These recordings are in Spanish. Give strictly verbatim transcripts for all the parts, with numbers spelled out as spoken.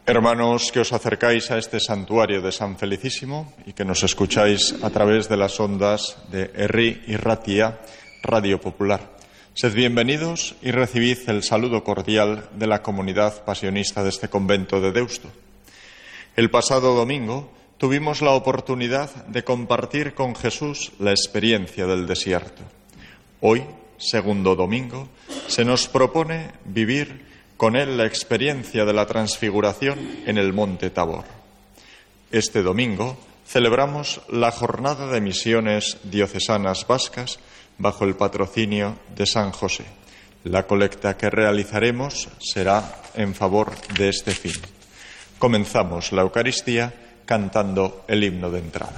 Hermanos que os acercáis a este santuario de San Felicísimo y que nos escucháis a través de las ondas de Herri y Ratia, Radio Popular. Sed bienvenidos y recibid el saludo cordial de la comunidad pasionista de este convento de Deusto. El pasado domingo tuvimos la oportunidad de compartir con Jesús la experiencia del desierto. Hoy, segundo domingo, se nos propone vivir con él la experiencia de la transfiguración en el monte Tabor. Este domingo celebramos la jornada de misiones diocesanas vascas bajo el patrocinio de San José. La colecta que realizaremos será en favor de este fin. Comenzamos la Eucaristía cantando el himno de entrada.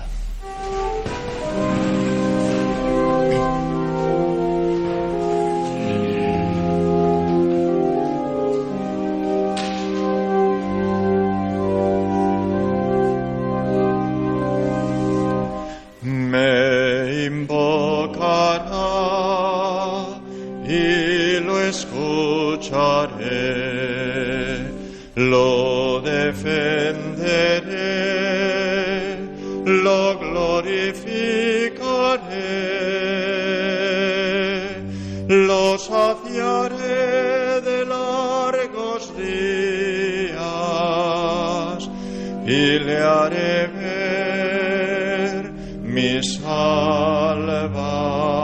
Lo defenderé, lo glorificaré, lo saciaré de largos días y le haré ver mi salvación.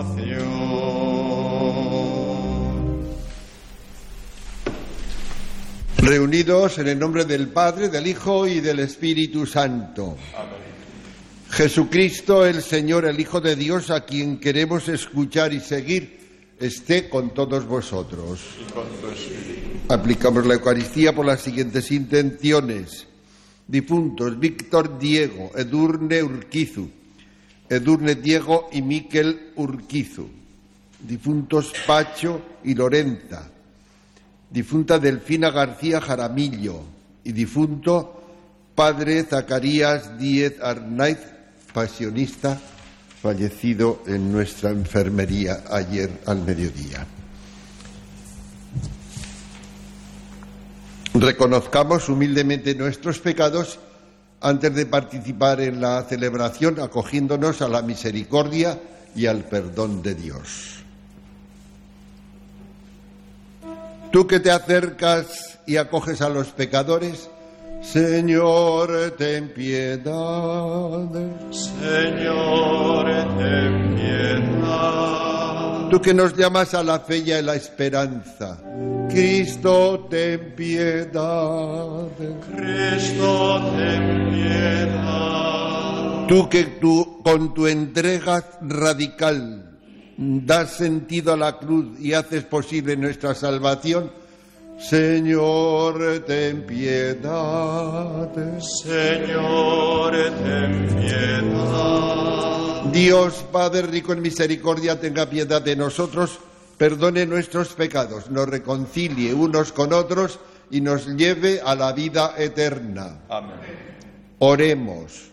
Reunidos en el nombre del Padre, del Hijo y del Espíritu Santo. Amén. Jesucristo, el Señor, el Hijo de Dios, a quien queremos escuchar y seguir, esté con todos vosotros. Y con tu espíritu. Aplicamos la Eucaristía por las siguientes intenciones. Difuntos: Víctor Diego, Edurne Urquizu, Edurne Diego y Miquel Urquizu. Difuntos: Pacho y Lorenza. Difunta Delfina García Jaramillo y difunto Padre Zacarías Díez Arnaiz, pasionista, fallecido en nuestra enfermería ayer al mediodía. Reconozcamos humildemente nuestros pecados antes de participar en la celebración, acogiéndonos a la misericordia y al perdón de Dios. Tú que te acercas y acoges a los pecadores, Señor, ten piedad. Señor, ten piedad. Tú que nos llamas a la fe y a la esperanza, Cristo, ten piedad. Cristo, ten piedad. Tú que tú, con tu entrega radical das sentido a la cruz y haces posible nuestra salvación, Señor, ten piedad. Señor, ten piedad. Dios, Padre rico en misericordia, tenga piedad de nosotros, perdone nuestros pecados, nos reconcilie unos con otros y nos lleve a la vida eterna. Amén. Oremos.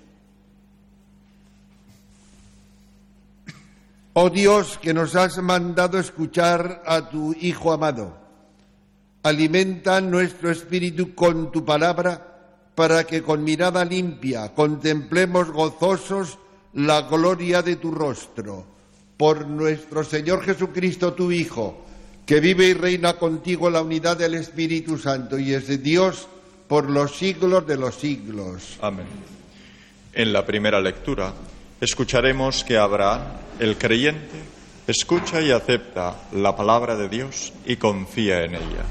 Oh Dios, que nos has mandado escuchar a tu Hijo amado, alimenta nuestro espíritu con tu palabra para que con mirada limpia contemplemos gozosos la gloria de tu rostro. Por nuestro Señor Jesucristo, tu Hijo, que vive y reina contigo en la unidad del Espíritu Santo y es de Dios por los siglos de los siglos. Amén. En la primera lectura escucharemos que Abraham, el creyente, escucha y acepta la palabra de Dios y confía en ella.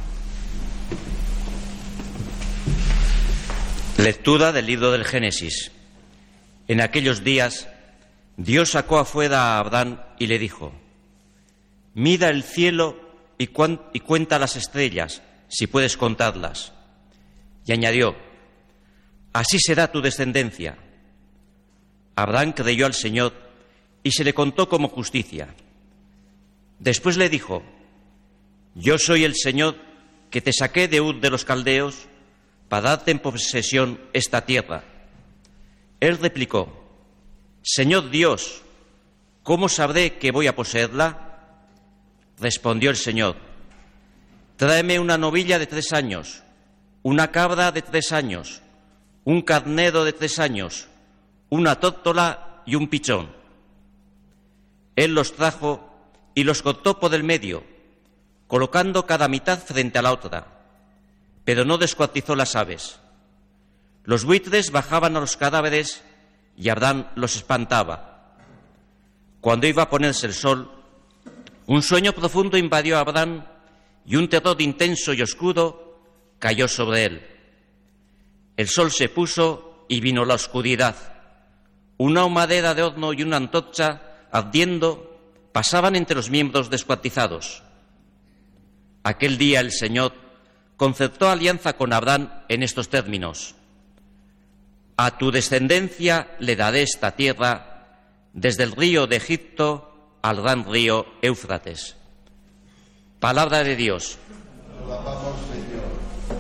Lectura del libro del Génesis. En aquellos días, Dios sacó afuera a Abraham y le dijo: Mida el cielo y, cuan, y cuenta las estrellas, si puedes contarlas. Y añadió: Así será tu descendencia. Abraham creyó al Señor y se le contó como justicia. Después le dijo: Yo soy el Señor que te saqué de Ur de los Caldeos para darte en posesión esta tierra. Él replicó: Señor Dios, ¿cómo sabré que voy a poseerla? Respondió el Señor: Tráeme una novilla de tres años, una cabra de tres años, un carnero de tres años, una tórtola y un pichón. Él los trajo y los cortó por el medio, colocando cada mitad frente a la otra, pero no descuartizó las aves. Los buitres bajaban a los cadáveres y Abraham los espantaba. Cuando iba a ponerse el sol, un sueño profundo invadió a Abraham y un terror intenso y oscuro cayó sobre él. El sol se puso y vino la oscuridad. Una humadera de horno y una antorcha ardiendo pasaban entre los miembros descuartizados. Aquel día el Señor concertó alianza con Abraham en estos términos: a tu descendencia le daré esta tierra, desde el río de Egipto al gran río Éufrates. Palabra de Dios. Alabamos, Señor.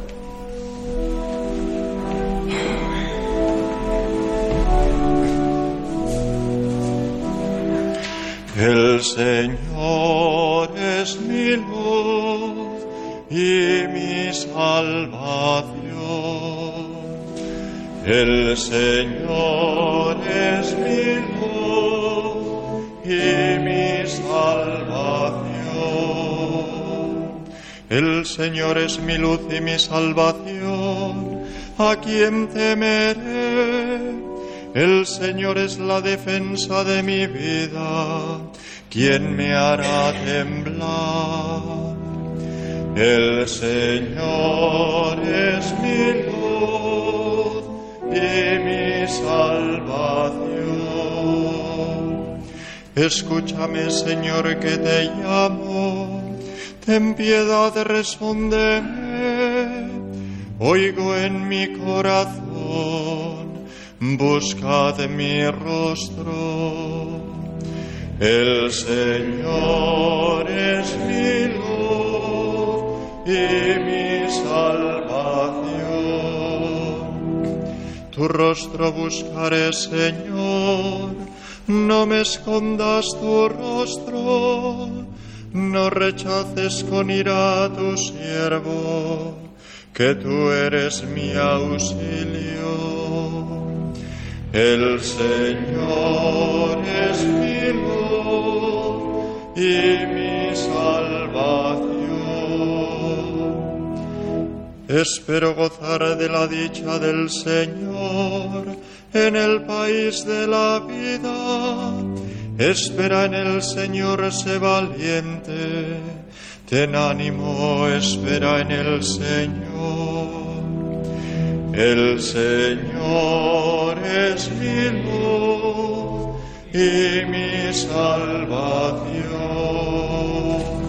El Señor es mi luz y mi salvación. El Señor es mi luz y mi salvación. El Señor es mi luz y mi salvación. ¿A quién temeré? El Señor es la defensa de mi vida. ¿Quién me hará temblar? El Señor es mi luz y mi salvación. Escúchame, Señor, que te llamo. Ten piedad, respóndeme. Oigo en mi corazón. Buscad mi rostro. El Señor es mi luz y mi salvación. Tu rostro buscaré, Señor. No me escondas tu rostro. No rechaces con ira a tu siervo, que tú eres mi auxilio. El Señor es mi luz y mi salvación. Espero gozar de la dicha del Señor en el país de la vida. Espera en el Señor, sé valiente. Ten ánimo, espera en el Señor. El Señor es mi luz y mi salvación.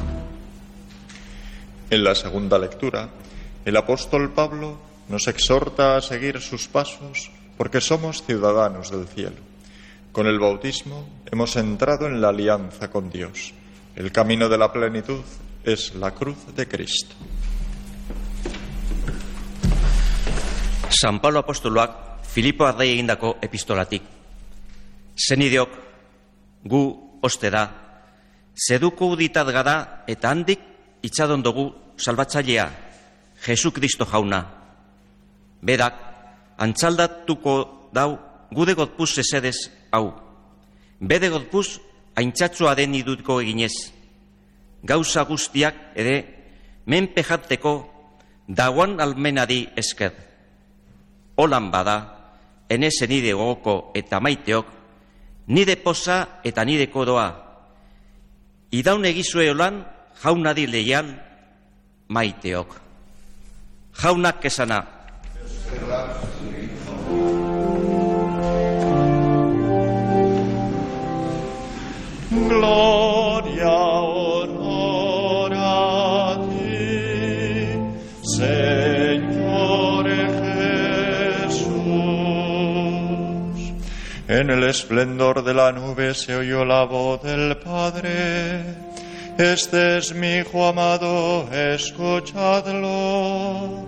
En la segunda lectura, el apóstol Pablo nos exhorta a seguir sus pasos porque somos ciudadanos del cielo. Con el bautismo hemos entrado en la alianza con Dios. El camino de la plenitud es la cruz de Cristo. San Pablo apostoloak Filipo arrei egindako epistolatik. Zenideok, gu oste da, zeduko uditat gara eta handik itxadon dugu salbatzailea, Jesu Kristo jauna. Berak, antzaldatuko dau gude gorpuz esedez hau. Bede gorpuz aintzatsua den iduko eginez. Gauza guztiak ere menpe jarteko dagoan almenari esker. Holan bada, ene zenide gogoko eta maiteok, nide poza eta nide kodoa. Idaun egizue holan, jaunadi leial maiteok. Jaunak esana. Gloria, honor a ti, Señor Jesús. En el esplendor de la nube se oyó la voz del Padre. Este es mi Hijo amado, escuchadlo.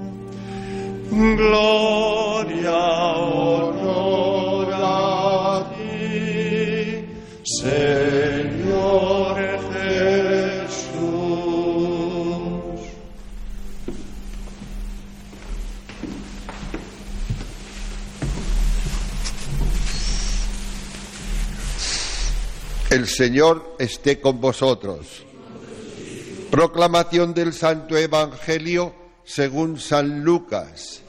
Gloria, honor a ti, Señor Jesús. El Señor esté con vosotros. Proclamación del Santo Evangelio según San Lucas.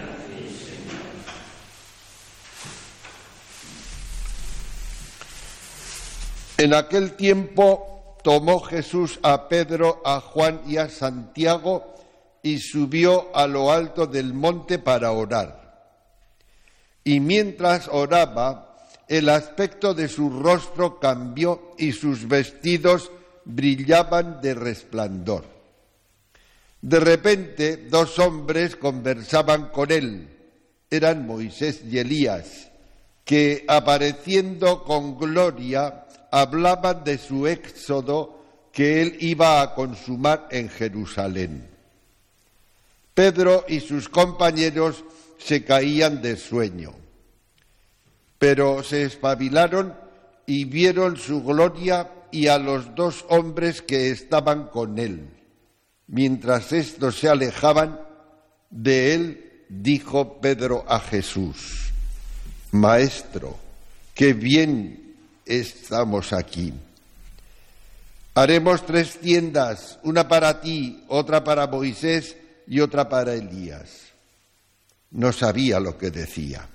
En aquel tiempo tomó Jesús a Pedro, a Juan y a Santiago y subió a lo alto del monte para orar. Y mientras oraba, el aspecto de su rostro cambió y sus vestidos brillaban de resplandor. De repente, dos hombres conversaban con él. Eran Moisés y Elías, que, apareciendo con gloria, hablaban de su éxodo que él iba a consumar en Jerusalén. Pedro y sus compañeros se caían de sueño, pero se espabilaron y vieron su gloria y a los dos hombres que estaban con él. Mientras estos se alejaban de él, dijo Pedro a Jesús: Maestro, qué bien estamos aquí. Haremos tres tiendas, una para ti, otra para Moisés y otra para Elías. No sabía lo que decía.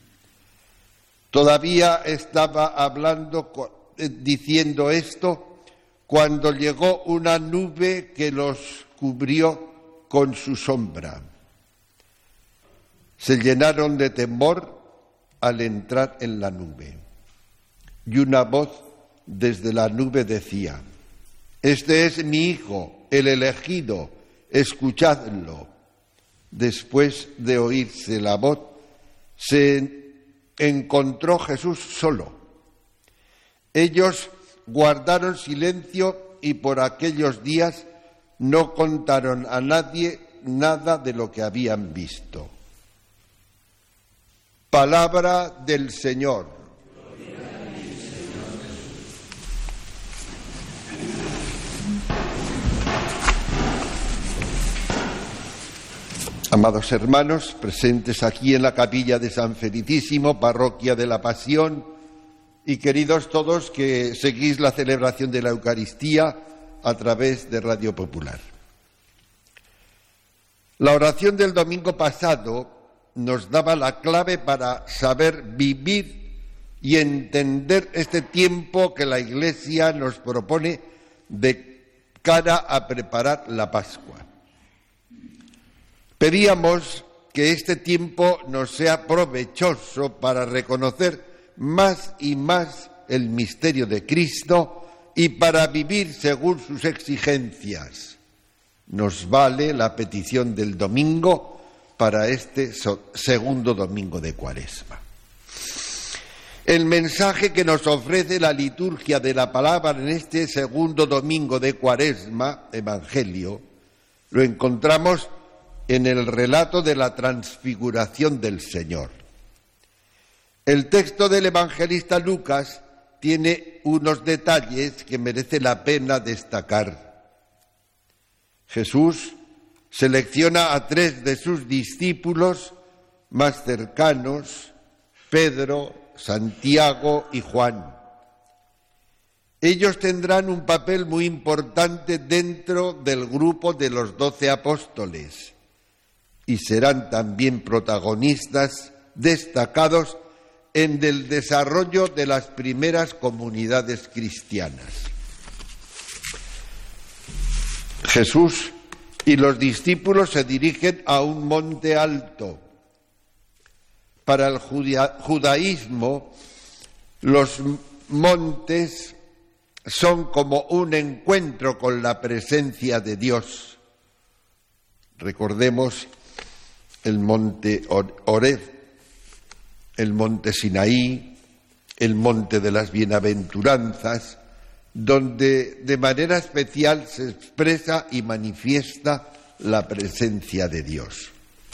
Todavía estaba hablando, diciendo esto, cuando llegó una nube que los cubrió con su sombra. Se llenaron de temor al entrar en la nube. Y una voz desde la nube decía: Este es mi Hijo, el elegido, escuchadlo. Después de oírse la voz, se encontró Jesús solo. Ellos guardaron silencio y por aquellos días no contaron a nadie nada de lo que habían visto. Palabra del Señor. Amados hermanos, presentes aquí en la capilla de San Felicísimo, parroquia de la Pasión, y queridos todos que seguís la celebración de la Eucaristía a través de Radio Popular. La oración del domingo pasado nos daba la clave para saber vivir y entender este tiempo que la Iglesia nos propone de cara a preparar la Pascua. Pedíamos que este tiempo nos sea provechoso para reconocer más y más el misterio de Cristo y para vivir según sus exigencias. Nos vale la petición del domingo para este segundo domingo de Cuaresma. El mensaje que nos ofrece la liturgia de la palabra en este segundo domingo de Cuaresma, Evangelio, lo encontramos en el relato de la transfiguración del Señor. El texto del evangelista Lucas tiene unos detalles que merece la pena destacar. Jesús selecciona a tres de sus discípulos más cercanos, Pedro, Santiago y Juan. Ellos tendrán un papel muy importante dentro del grupo de los doce apóstoles y serán también protagonistas destacados en el desarrollo de las primeras comunidades cristianas. Jesús y los discípulos se dirigen a un monte alto. Para el judaísmo, los montes son como un encuentro con la presencia de Dios. Recordemos el monte Horeb, el monte Sinaí, el monte de las bienaventuranzas, donde de manera especial se expresa y manifiesta la presencia de Dios.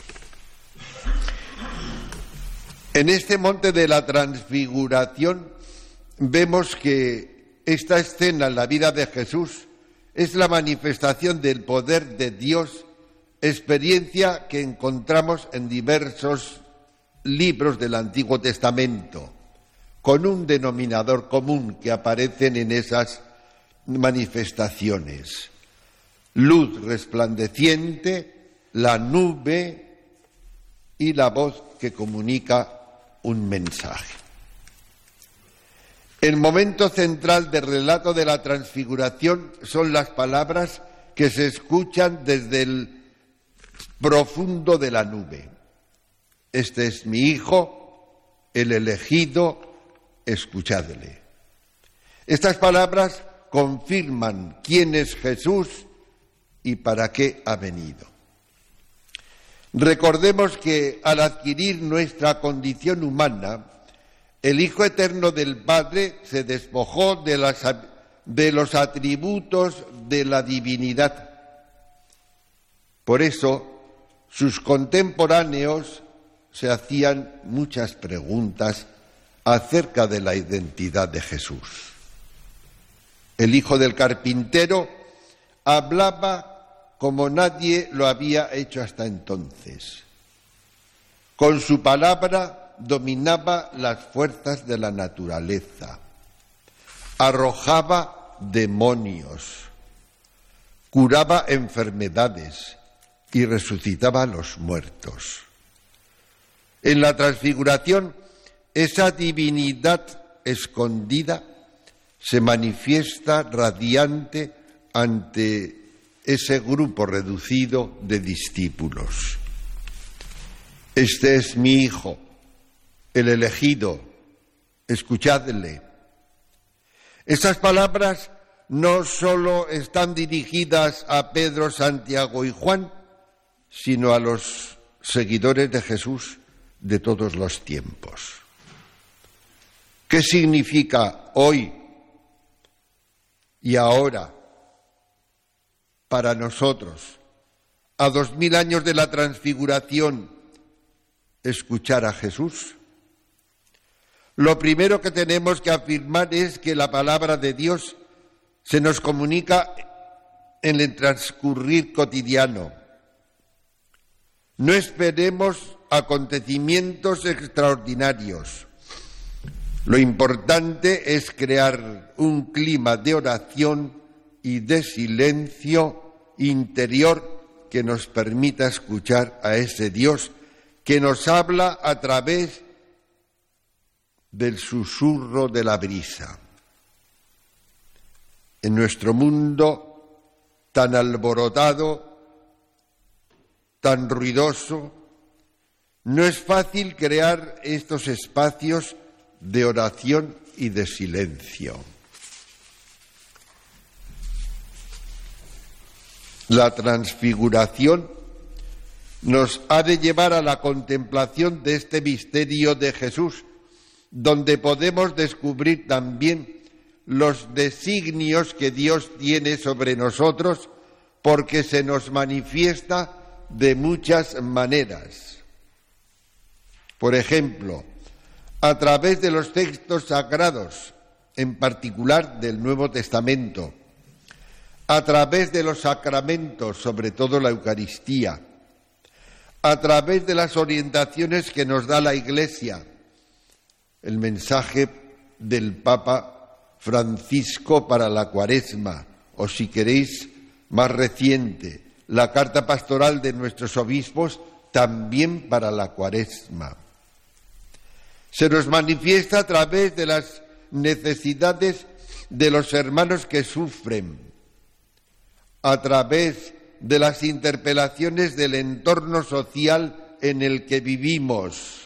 En este monte de la transfiguración vemos que esta escena en la vida de Jesús es la manifestación del poder de Dios, experiencia que encontramos en diversos libros del Antiguo Testamento, con un denominador común que aparecen en esas manifestaciones. Luz resplandeciente, la nube y la voz que comunica un mensaje. El momento central del relato de la transfiguración son las palabras que se escuchan desde el profundo de la nube. Este es mi Hijo, el elegido, escuchadle. Estas palabras confirman quién es Jesús y para qué ha venido. Recordemos que al adquirir nuestra condición humana, el Hijo Eterno del Padre se despojó de, las, de los atributos de la divinidad. Por eso, sus contemporáneos se hacían muchas preguntas acerca de la identidad de Jesús. El hijo del carpintero hablaba como nadie lo había hecho hasta entonces. Con su palabra dominaba las fuerzas de la naturaleza, arrojaba demonios, curaba enfermedades y resucitaba a los muertos. En la transfiguración, esa divinidad escondida se manifiesta radiante ante ese grupo reducido de discípulos. Este es mi Hijo, el elegido, escuchadle. Estas palabras no solo están dirigidas a Pedro, Santiago y Juan, sino a los seguidores de Jesús de todos los tiempos. ¿Qué significa hoy y ahora para nosotros, a dos mil años de la transfiguración, escuchar a Jesús? Lo primero que tenemos que afirmar es que la palabra de Dios se nos comunica en el transcurrir cotidiano. No esperemos acontecimientos extraordinarios. Lo importante es crear un clima de oración y de silencio interior que nos permita escuchar a ese Dios que nos habla a través del susurro de la brisa. En nuestro mundo tan alborotado, tan ruidoso, no es fácil crear estos espacios de oración y de silencio. La transfiguración nos ha de llevar a la contemplación de este misterio de Jesús, donde podemos descubrir también los designios que Dios tiene sobre nosotros, porque se nos manifiesta de muchas maneras. Por ejemplo, a través de los textos sagrados, en particular del Nuevo Testamento, a través de los sacramentos, sobre todo la Eucaristía, a través de las orientaciones que nos da la Iglesia, el mensaje del Papa Francisco para la Cuaresma, o si queréis, más reciente, la carta pastoral de nuestros obispos, también para la Cuaresma. Se nos manifiesta a través de las necesidades de los hermanos que sufren, a través de las interpelaciones del entorno social en el que vivimos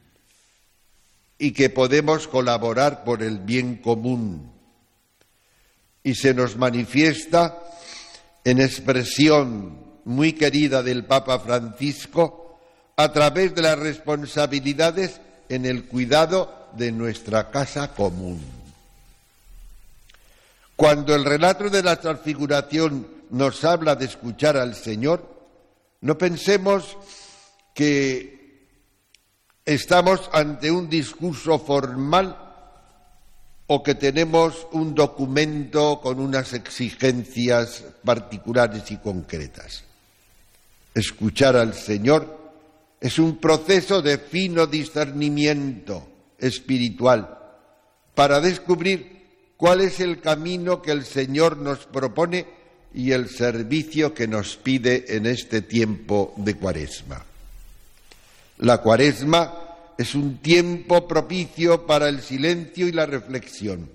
y que podemos colaborar por el bien común. Y se nos manifiesta en expresión muy querida del Papa Francisco a través de las responsabilidades en el cuidado de nuestra casa común. Cuando el relato de la transfiguración nos habla de escuchar al Señor, no pensemos que estamos ante un discurso formal o que tenemos un documento con unas exigencias particulares y concretas. Escuchar al Señor es un proceso de fino discernimiento espiritual para descubrir cuál es el camino que el Señor nos propone y el servicio que nos pide en este tiempo de Cuaresma. La Cuaresma es un tiempo propicio para el silencio y la reflexión.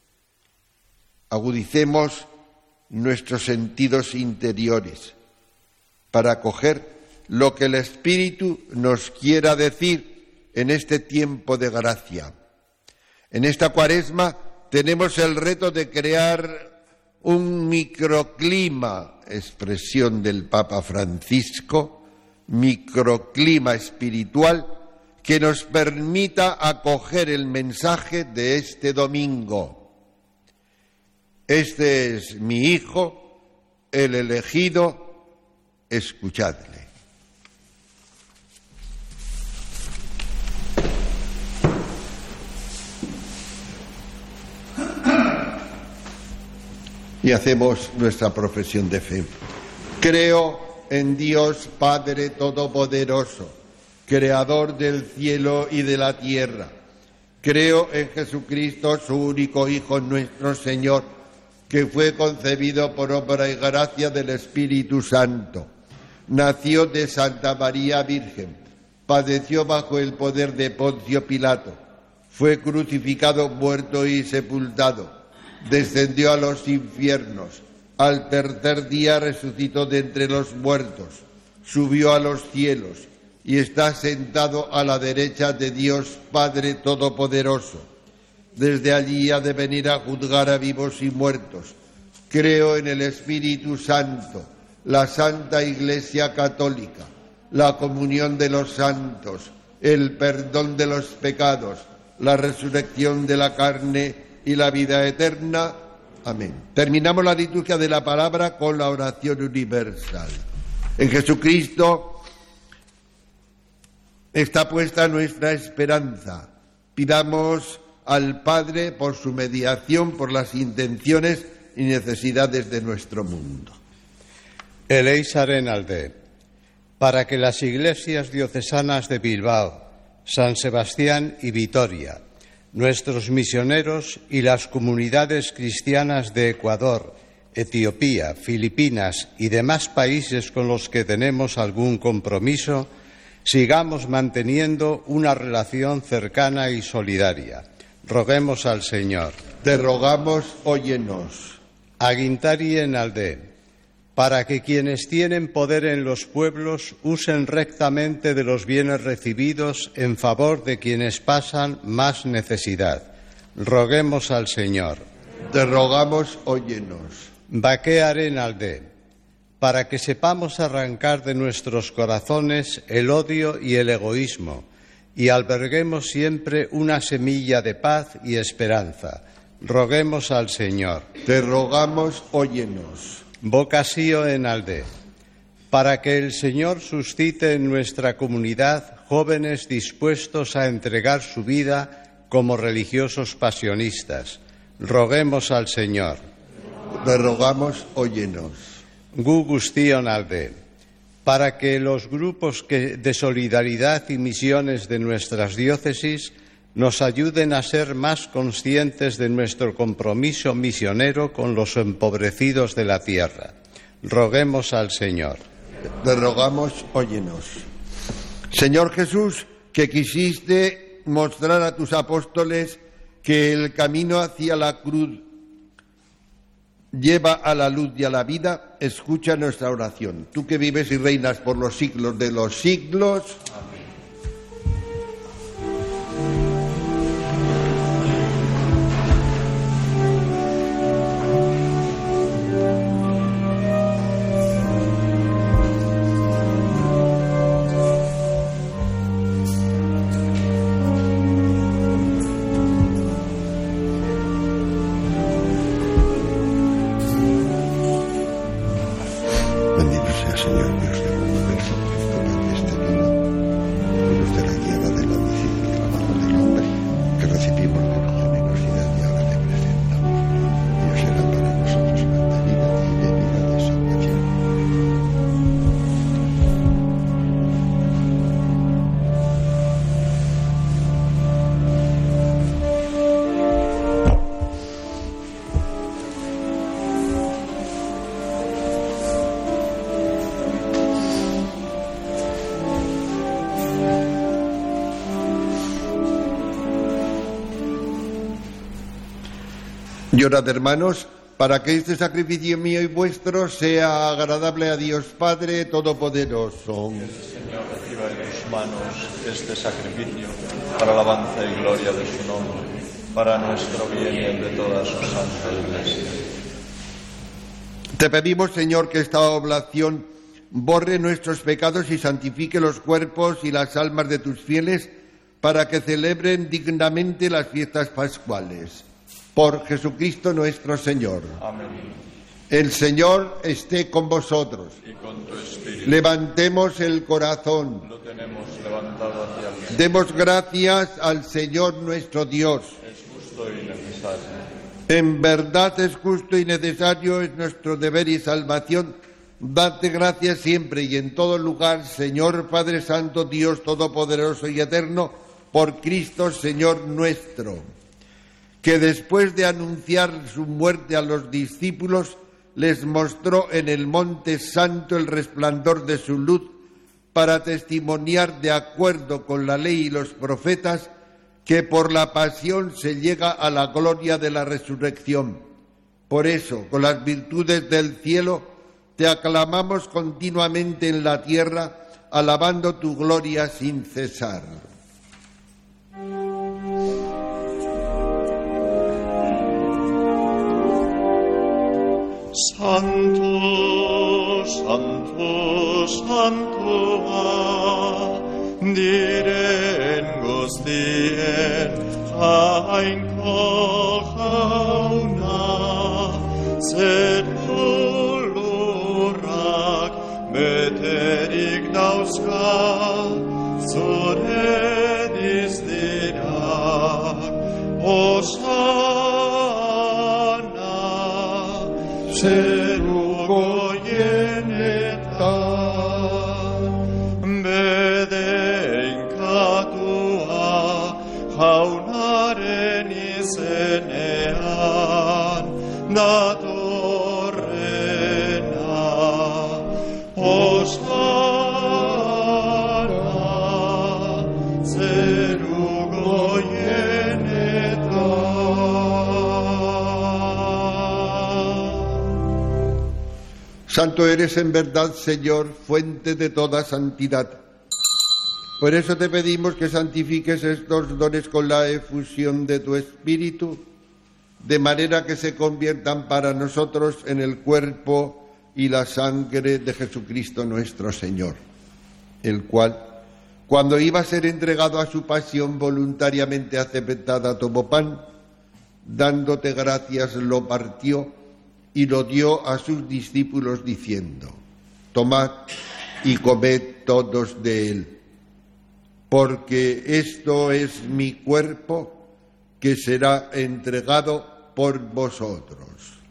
Agudicemos nuestros sentidos interiores para acoger lo que el Espíritu nos quiera decir en este tiempo de gracia. En esta Cuaresma tenemos el reto de crear un microclima, expresión del Papa Francisco, microclima espiritual que nos permita acoger el mensaje de este domingo. Este es mi Hijo, el elegido, escuchadle. Y hacemos nuestra profesión de fe. Creo en Dios Padre Todopoderoso, Creador del cielo y de la tierra. Creo en Jesucristo, su único Hijo, nuestro Señor, que fue concebido por obra y gracia del Espíritu Santo. Nació de Santa María Virgen, padeció bajo el poder de Poncio Pilato, fue crucificado, muerto y sepultado. Descendió a los infiernos, al tercer día resucitó de entre los muertos, subió a los cielos y está sentado a la derecha de Dios Padre Todopoderoso. Desde allí ha de venir a juzgar a vivos y muertos. Creo en el Espíritu Santo, la Santa Iglesia Católica, la comunión de los santos, el perdón de los pecados, la resurrección de la carne y la vida eterna. Amén. Terminamos la liturgia de la palabra con la oración universal. En Jesucristo está puesta nuestra esperanza. Pidamos al Padre por su mediación, por las intenciones y necesidades de nuestro mundo. Eleizaren alde, para que las iglesias diocesanas de Bilbao, San Sebastián y Vitoria, nuestros misioneros y las comunidades cristianas de Ecuador, Etiopía, Filipinas y demás países con los que tenemos algún compromiso, sigamos manteniendo una relación cercana y solidaria. Roguemos al Señor. Te rogamos, óyenos. Agintarien alde, para que quienes tienen poder en los pueblos usen rectamente de los bienes recibidos en favor de quienes pasan más necesidad. Roguemos al Señor. Te rogamos, óyenos. Bakearen alde, para que sepamos arrancar de nuestros corazones el odio y el egoísmo y alberguemos siempre una semilla de paz y esperanza. Roguemos al Señor. Te rogamos, óyenos. Vocasio en alde, para que el Señor suscite en nuestra comunidad jóvenes dispuestos a entregar su vida como religiosos pasionistas. Roguemos al Señor. Te rogamos, óyenos. Gu guztion alde, para que los grupos que, de solidaridad y misiones de nuestras diócesis nos ayuden a ser más conscientes de nuestro compromiso misionero con los empobrecidos de la tierra. Roguemos al Señor. Te rogamos, óyenos. Señor Jesús, que quisiste mostrar a tus apóstoles que el camino hacia la cruz lleva a la luz y a la vida, escucha nuestra oración. Tú que vives y reinas por los siglos de los siglos. Amén. Y orad, hermanos, para que este sacrificio mío y vuestro sea agradable a Dios Padre Todopoderoso. Que el Señor reciba en tus manos este sacrificio para alabanza y gloria de su nombre, para nuestro bien y el de toda su santa Iglesia. Te pedimos, Señor, que esta oblación borre nuestros pecados y santifique los cuerpos y las almas de tus fieles para que celebren dignamente las fiestas pascuales. Por Jesucristo nuestro Señor. Amén. El Señor esté con vosotros. Y con tu espíritu. Levantemos el corazón. Lo tenemos levantado hacia el Señor. Demos gracias al Señor nuestro Dios. Es justo y necesario. En verdad es justo y necesario, es nuestro deber y salvación. Date gracias siempre y en todo lugar, Señor Padre Santo, Dios Todopoderoso y Eterno, por Cristo Señor nuestro, que después de anunciar su muerte a los discípulos, les mostró en el Monte Santo el resplandor de su luz, para testimoniar de acuerdo con la ley y los profetas, que por la pasión se llega a la gloria de la resurrección. Por eso, con las virtudes del cielo, te aclamamos continuamente en la tierra, alabando tu gloria sin cesar. Santo, Santo, Santo, diren guztien jainko jauna, zerulurrak beterik dauzka, zure dizdirak, Osana, zeruko jenetan, bedeinkatua jaunaren izenean datorrena. Osana, zeruko jenetan. Santo eres en verdad, Señor, fuente de toda santidad. Por eso te pedimos que santifiques estos dones con la efusión de tu Espíritu, de manera que se conviertan para nosotros en el cuerpo y la sangre de Jesucristo nuestro Señor, el cual, cuando iba a ser entregado a su pasión voluntariamente aceptada, tomó pan, dándote gracias lo partió y lo dio a sus discípulos diciendo: tomad y comed todos de él, porque esto es mi cuerpo que será entregado por vosotros.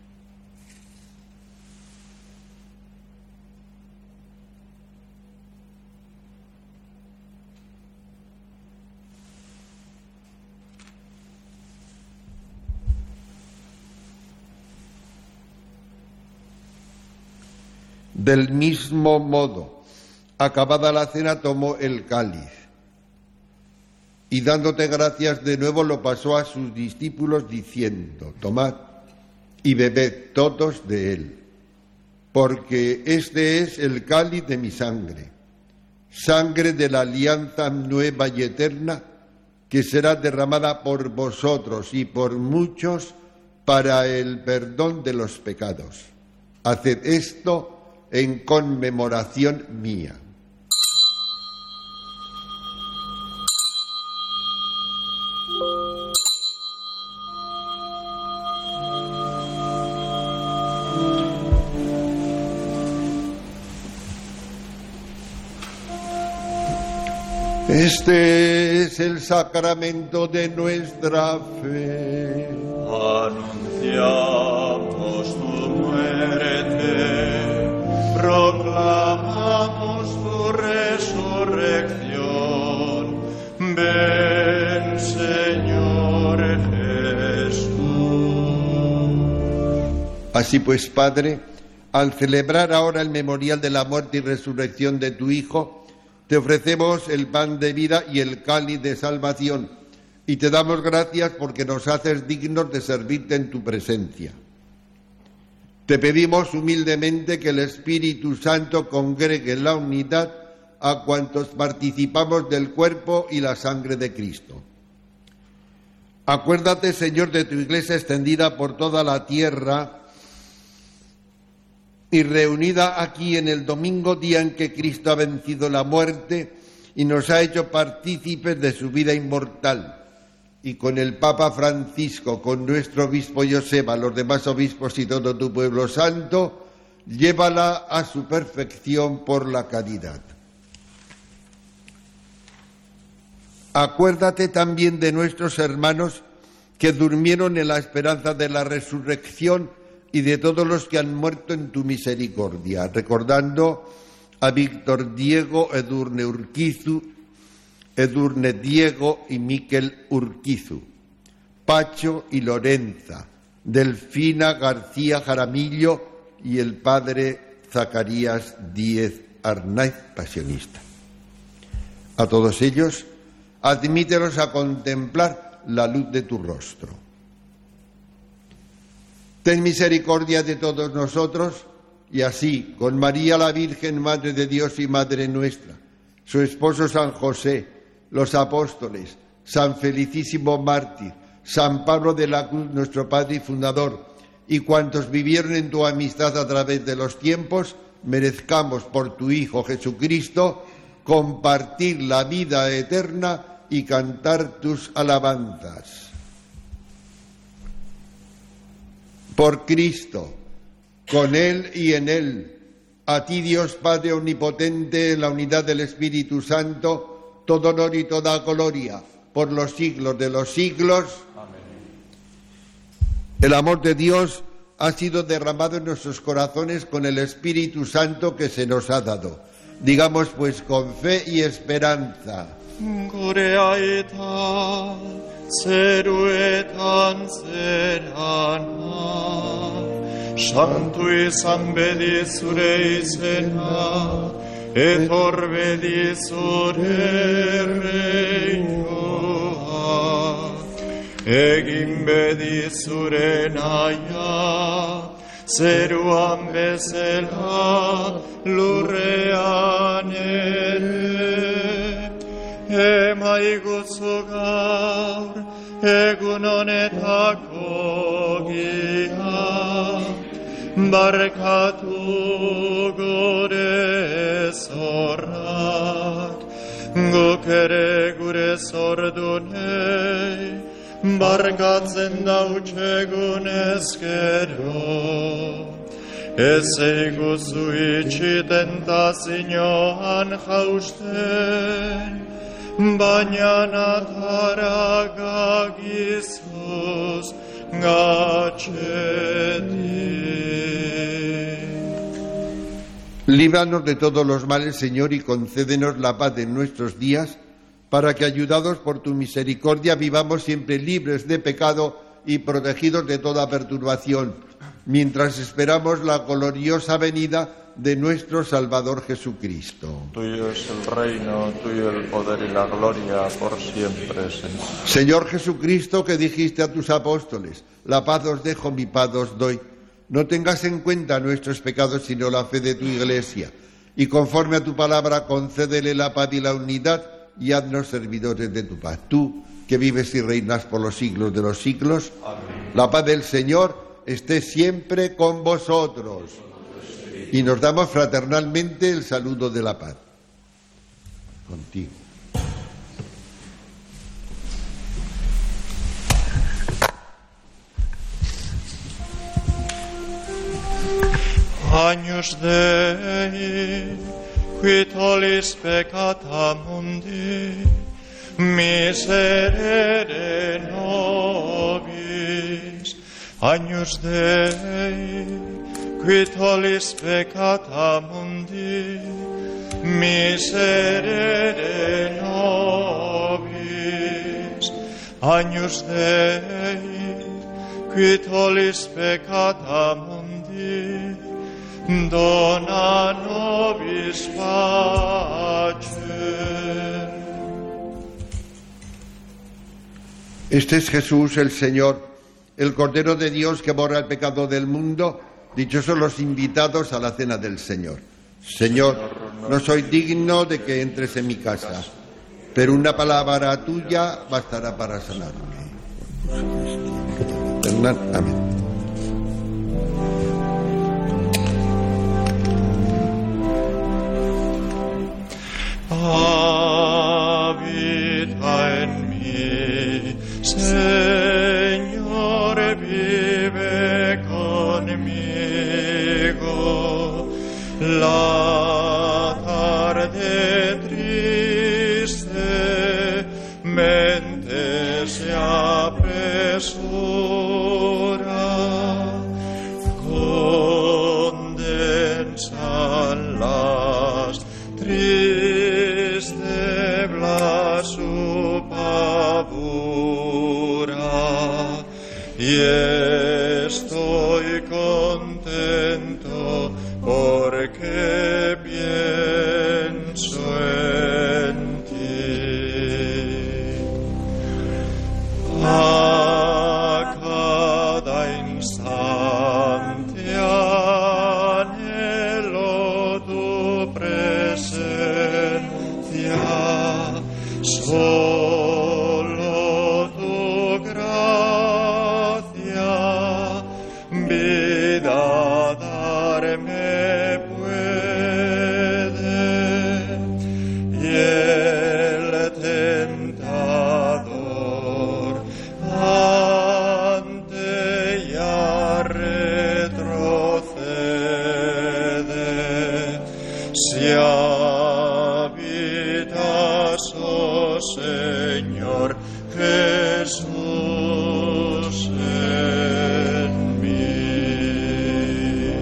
Del mismo modo, acabada la cena, tomó el cáliz y dándote gracias de nuevo lo pasó a sus discípulos diciendo: tomad y bebed todos de él, porque este es el cáliz de mi sangre, sangre de la alianza nueva y eterna, que será derramada por vosotros y por muchos para el perdón de los pecados. Haced esto en conmemoración mía. Este es el sacramento de nuestra fe. Anunciamos tu muerte, proclamamos tu resurrección. Ven, Señor Jesús. Así pues, Padre, al celebrar ahora el memorial de la muerte y resurrección de tu Hijo, te ofrecemos el pan de vida y el cáliz de salvación, y te damos gracias porque nos haces dignos de servirte en tu presencia. Te pedimos humildemente que el Espíritu Santo congregue en la unidad a cuantos participamos del cuerpo y la sangre de Cristo. Acuérdate, Señor, de tu Iglesia extendida por toda la tierra y reunida aquí en el domingo, día en que Cristo ha vencido la muerte y nos ha hecho partícipes de su vida inmortal. Y con el Papa Francisco, con nuestro obispo Joseba, los demás obispos y todo tu pueblo santo, llévala a su perfección por la caridad. Acuérdate también de nuestros hermanos que durmieron en la esperanza de la resurrección y de todos los que han muerto en tu misericordia, recordando a Víctor Diego, Edurne Urquizu, Edurne Diego y Miquel Urquizu, Pacho y Lorenza, Delfina García Jaramillo y el padre Zacarías Díez Arnaiz, pasionista. A todos ellos, admítelos a contemplar la luz de tu rostro. Ten misericordia de todos nosotros y así, con María la Virgen, Madre de Dios y Madre nuestra, su esposo San José, los apóstoles, San Felicísimo Mártir, San Pablo de la Cruz, nuestro Padre y Fundador, y cuantos vivieron en tu amistad a través de los tiempos, merezcamos por tu Hijo Jesucristo compartir la vida eterna y cantar tus alabanzas. Por Cristo, con Él y en Él, a ti Dios Padre Omnipotente, en la unidad del Espíritu Santo, todo honor y toda gloria por los siglos de los siglos. Amén. El amor de Dios ha sido derramado en nuestros corazones con el Espíritu Santo que se nos ha dado. Digamos pues con fe y esperanza. Goreaeta, zeruetan zerana, santu izan bedi zure izena, etor bedi zure reinoa, egin bedi zure naia, zeruan bezala lurrean ere. Emaiguzu gaur egun honetako gia, barkatu gure zorrak, guk ere gure zordunei, barkatzen dautxegun ezkero. Ez eiguzu itxi tentazioan jausten, baina natara gagizuz gatxetik. Líbranos de todos los males, Señor, y concédenos la paz en nuestros días, para que, ayudados por tu misericordia, vivamos siempre libres de pecado y protegidos de toda perturbación, mientras esperamos la gloriosa venida de nuestro Salvador Jesucristo. Tuyo es el reino, tuyo el poder y la gloria por siempre, Señor. Señor Jesucristo, que dijiste a tus apóstoles, la paz os dejo, mi paz os doy. No tengas en cuenta nuestros pecados, sino la fe de tu Iglesia, y conforme a tu palabra concédele la paz y la unidad, y haznos servidores de tu paz. Tú, que vives y reinas por los siglos de los siglos, amén. La paz del Señor esté siempre con vosotros. Y nos damos fraternalmente el saludo de la paz. Contigo. Agnus Dei, qui tollis peccata mundi, miserere nobis. Agnus Dei, qui tollis peccata mundi, miserere nobis. Agnus Dei, qui tollis peccata mundi, dona nobis pacem. Este es Jesús, el Señor, el Cordero de Dios que borra el pecado del mundo. Dichosos los invitados a la cena del Señor. Señor, no soy digno de que entres en mi casa, pero una palabra tuya bastará para sanarme. Amén. Habita en mí, Señor, vive conmigo. La tarde triste mente se apresura, condensan las tristes teblas su pavura, y estoy contento porque pienso en ti. A cada instante anhelo tu presencia, solo tu gracia, vida darme puede, y el tentador ante ya retrocede. Si habitas, oh Señor Jesús, en mí.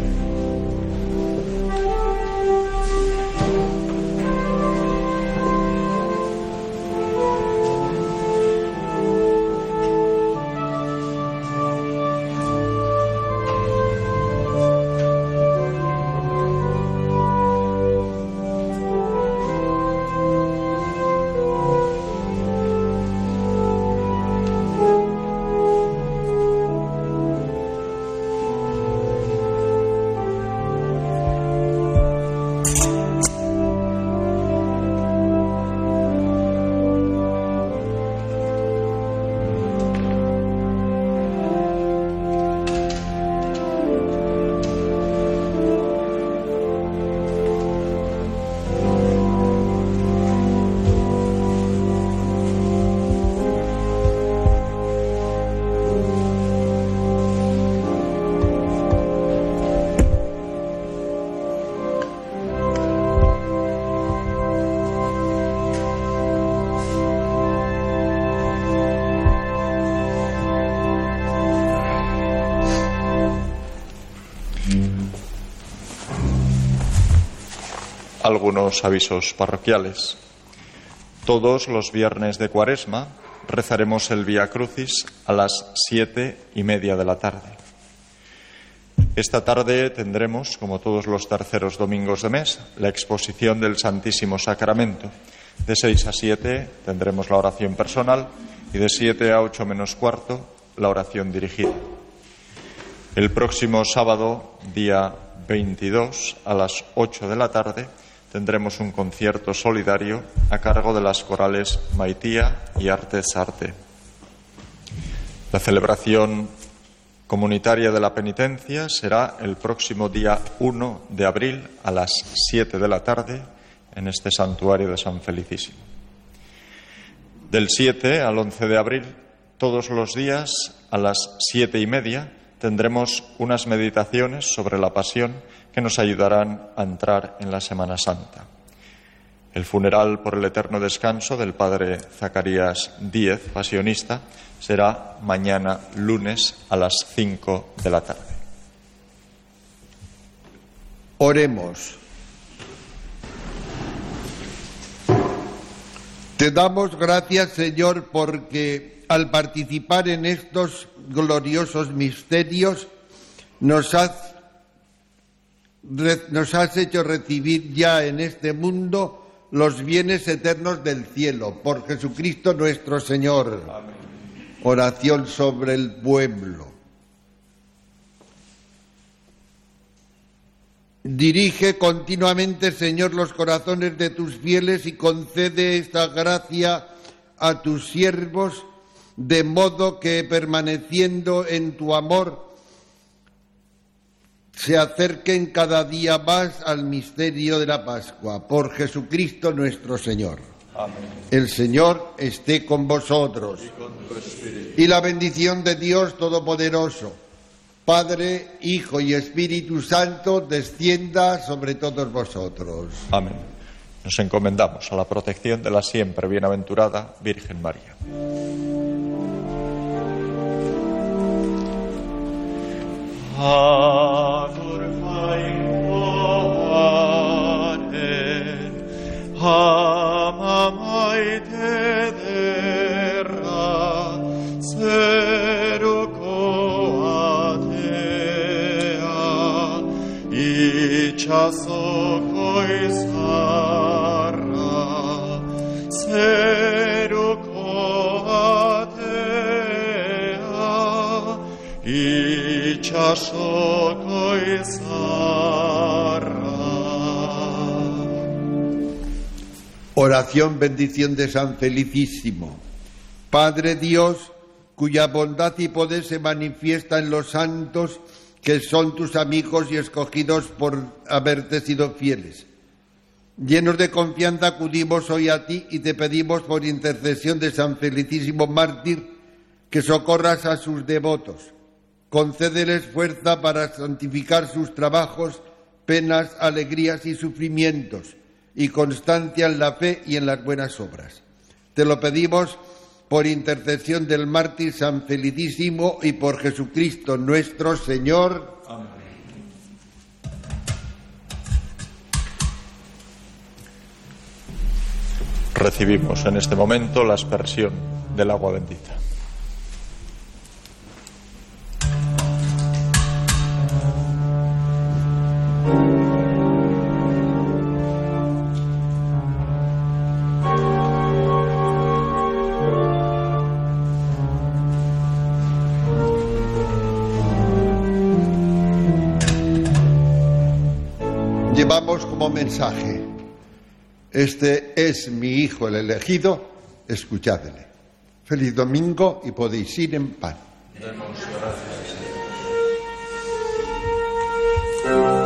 Algunos avisos parroquiales. Todos los viernes de Cuaresma rezaremos el Vía Crucis a las siete y media de la tarde. Esta tarde tendremos, como todos los terceros domingos de mes, la exposición del Santísimo Sacramento. De seis a siete tendremos la oración personal y de siete a ocho menos cuarto la oración dirigida. El próximo sábado, día veintidós, a las ocho de la tarde, tendremos un concierto solidario a cargo de las corales Maitía y Artes Arte. La celebración comunitaria de la penitencia será el próximo día uno de abril a las siete de la tarde en este santuario de San Felicísimo. Del siete al once de abril, todos los días a las siete y media, tendremos unas meditaciones sobre la Pasión que nos ayudarán a entrar en la Semana Santa. El funeral por el eterno descanso del padre Zacarías Díez, pasionista, será mañana lunes a las cinco de la tarde. Oremos. Te damos gracias, Señor, porque al participar en estos gloriosos misterios nos has, nos has hecho recibir ya en este mundo los bienes eternos del cielo, por Jesucristo nuestro Señor. Amén. Oración sobre el pueblo. Dirige continuamente, Señor, los corazones de tus fieles y concede esta gracia a tus siervos, de modo que, permaneciendo en tu amor, se acerquen cada día más al misterio de la Pascua. Por Jesucristo nuestro Señor. Amén. El Señor esté con vosotros. Y con tu espíritu. Y la bendición de Dios Todopoderoso, Padre, Hijo y Espíritu Santo, descienda sobre todos vosotros. Amén. Nos encomendamos a la protección de la siempre bienaventurada Virgen María. Oración, bendición de San Felicísimo. Padre Dios, cuya bondad y poder se manifiesta en los santos, que son tus amigos y escogidos por haberte sido fieles. Llenos de confianza acudimos hoy a ti y te pedimos por intercesión de San Felicísimo Mártir que socorras a sus devotos. Concédeles fuerza para santificar sus trabajos, penas, alegrías y sufrimientos, y constancia en la fe y en las buenas obras. Te lo pedimos por intercesión del mártir San Felicísimo y por Jesucristo nuestro Señor. Amén. Recibimos en este momento la aspersión del agua bendita. Llevamos como mensaje: este es mi Hijo el elegido, escuchadle. Feliz domingo y podéis ir en paz. Demos gracias.